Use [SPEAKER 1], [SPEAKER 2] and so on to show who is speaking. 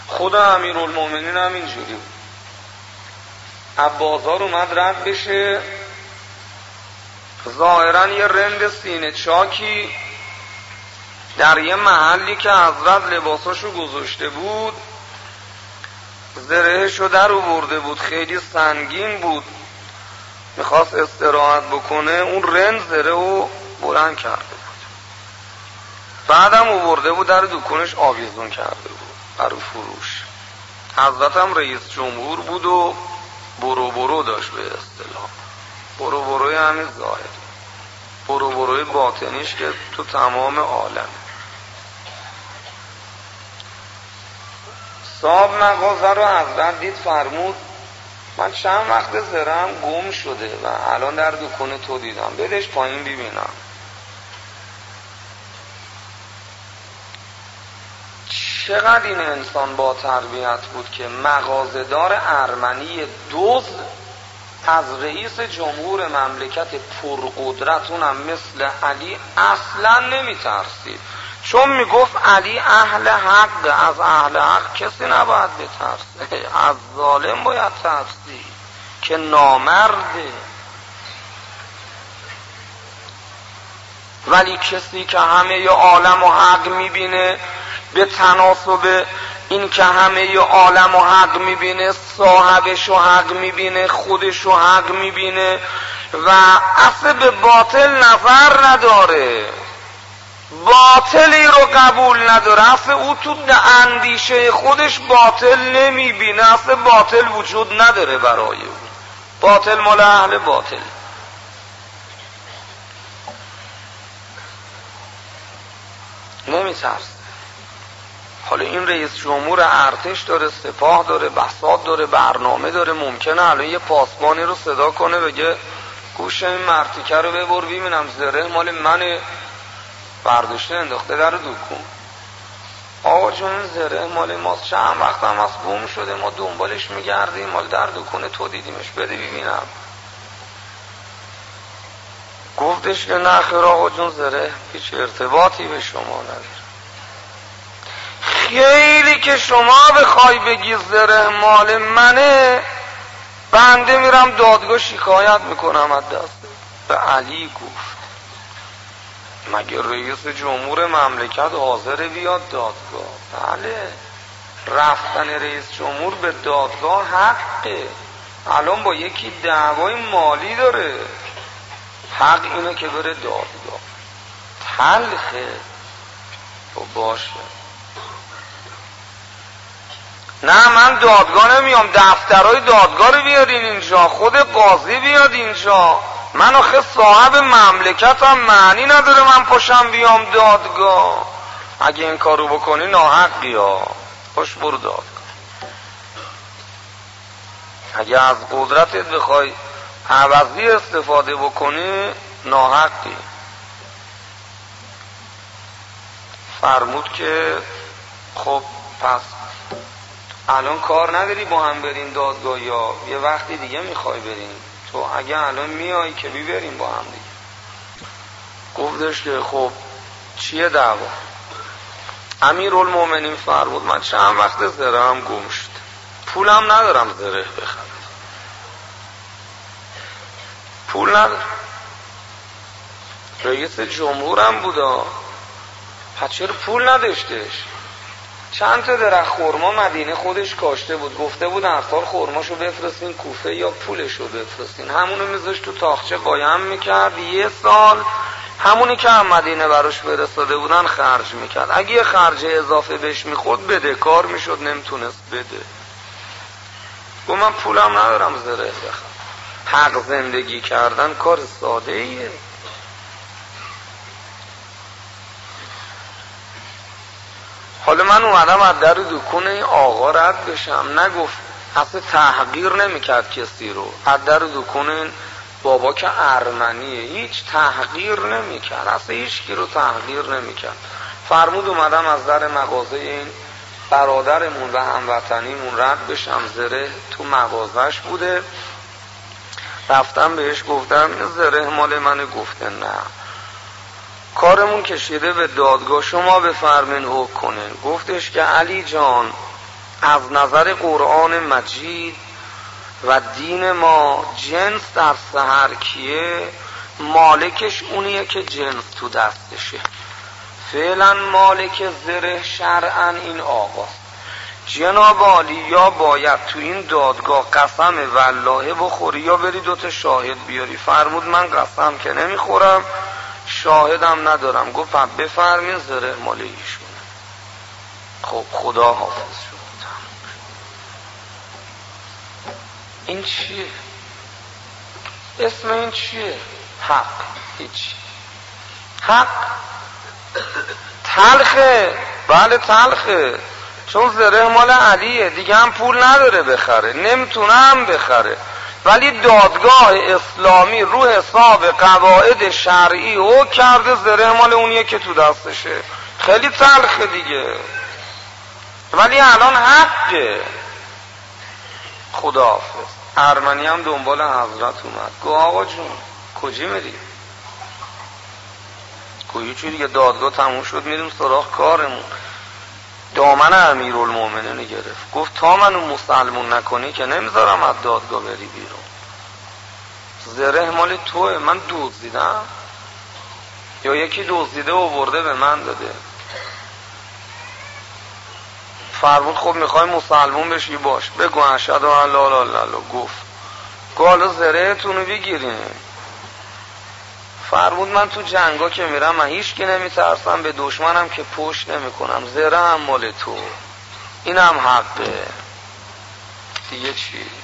[SPEAKER 1] خود امیرالمومنین هم اینجوری بود. بازار اومد رد بشه، ظاهرا یه رند سینه چاکی در یه محلی که حضرت لباساشو گذاشته بود زرهشو در آورده بود، خیلی سنگین بود، میخواست استراحت بکنه، اون رند زره رو بلند کرده بود. بعدم آورده بود در دکونش آویزون کرده بود برای فروش. حضرت هم رئیس جمهور بود و برو برو داشت، به اصطلاح برو بروی همین ظاهر، برو بروی باطنیش که تو تمام عالم. صاحب مغازه رو حضرت دید، فرمود من چند وقت زرم گم شده و الان در دکون تو دیدم، بدش پایین ببینم. چقدر این انسان با تربیت بود که مغازه‌دار ارمنی دزد از رئیس جمهور مملکت پرقدرت اونم مثل علی اصلا نمیترسید، چون میگفت علی اهل حق، از اهل حق کسی نباید بترسه، از ظالم باید ترسی که نامرده. ولی کسی که همه ی عالم و حق میبینه، به تناسب این که همه ی عالم و حق میبینه، صاحبش و حق میبینه، خودش و حق میبینه و اصلا به باطل نظر نداره، باطلی رو قبول نداره، اصلا او تو اندیشه خودش باطل نمیبینه، اصلا باطل وجود نداره برای او، باطل مال اهل باطل. نمیترسه. حالا این رئیس جمهور ارتش داره، سپاه داره، بساط داره، برنامه داره، ممکنه الان یه پاسبانی رو صدا کنه بگه گوش این مرتیکه رو ببر ببینم زره مال منه، برداشته انداخته در دکون. آقا جون زره مال ماست، چند وقت هم از گم شده، ما دنبالش میگردیم، مال در دکون تو دیدیمش، بده ببینم. گفتش که نه خیر آقا جون زره هیچ ارتباطی به شما نداره، خیلی که شما بخوای بگی زره مال منه، بنده میرم دادگاه شکایت میکنم از دست. به علی گفت مگه رئیس جمهور مملکت حاضر بیاد دادگاه؟ بله، رفتن رئیس جمهور به دادگاه حقه. الان با یکی دعوای مالی داره، حق اینه که بره دادگاه. تلخه تو باشه، نه من دادگاه نمیام، دفترهای دادگاه رو بیارین اینجا، خود قاضی بیاد اینجا، من آخه صاحب مملکتم، معنی نداره من پاشم بیام دادگاه. اگه این کارو بکنی ناحقی ها، پاش برو دادگاه. اگه از قدرتت بخوای عوضی استفاده بکنی ناحقی. فرمود که خب پس الان کار نداری با هم بریم دادگاه یا یه وقتی دیگه میخوای بریم؟ تو اگه الان میای که بریم با هم دیگه. گفتش که خب چیه دعوا؟ امیرالمومنین فرمود من چند وقت زره‌ام گم شد، پولم ندارم زره بخرم، پول ندارم. رئیس جمهورم بودا، پس چرا پول نداشتش؟ چند تا درخت خرما مدینه خودش کاشته بود، گفته بود هر سال خرماشو بفرستین کوفه یا پولشو بفرستین، همونو میذاشت تو تاخچه قایم میکرد، یه سال همونی که هم مدینه براش فرستاده بودن خرج میکرد. اگه یه خرج اضافه بهش میخورد بده کار میشد، نمیتونست بده. گفت من پولم ندارم زره بخرم. حق زندگی کردن کار ساده ایه. حالا من اومدم از در دکون این آقا رد بشم، نگفت، اصلا تحقیر نمیکرد کسی رو، از در دکون این بابا که ارمنیه هیچ تحقیر نمیکرد، اصلا هیچ کی رو تحقیر نمیکرد. فرمود اومدم از در مغازه این برادرمون و هموطنیمون رد بشم، زره تو مغازش بوده، رفتم بهش گفتم این زره مال منه، گفته نه، کارمون کشیده به دادگاه، شما بفرمین حکم کنین. گفتش که علی جان از نظر قرآن مجید و دین ما جنس در سحر کیه؟ مالکش اونیه که جنس تو دستشه. فعلا مالک زره شرعن این آقاست. جناب عالی یا باید تو این دادگاه قسم والله بخوری یا بری دوتا شاهد بیاری. فرمود من قسم که نمیخورم، شاهدم ندارم. گفت بفرمین زره مال ایشونه. خب خدا حافظ شد. این چیه؟ اسم این چیه؟ حق. هیچ حق تلخه. بله تلخه، چون زره مال علیه دیگه، هم پول نداره بخره، نمیتونه هم بخره. ولی دادگاه اسلامی رو حساب قواعد شرعی او کرده زره مال اونیه که تو دستشه. خیلی تلخه دیگه، ولی الان حقه. خداحافظ. ارمنی هم دنبال حضرت اومد. گو آقا جون کجی میری؟ گویی چون دیگه دادگاه تموم شد میریم سراغ کارمون. دامن امیرالمومنین گرفت، گفت تا منو مسلمون نکنی که نمیذارم از دادگاه بری بیرون. زره مال توه، من دزدیدم یا یکی دزدیده و برده به من داده؟ فرمود خب میخوای مسلمون بشی باش، بگو اشهد ان لا اله الا الله. گفت حالا زرهتونو بگیریم. فرمود من تو جنگا که میرم من هیچ کی نمیترسم، به دشمنم که پشت نمیکنم. زره هم مال تو، اینم حقه دیگه. چی؟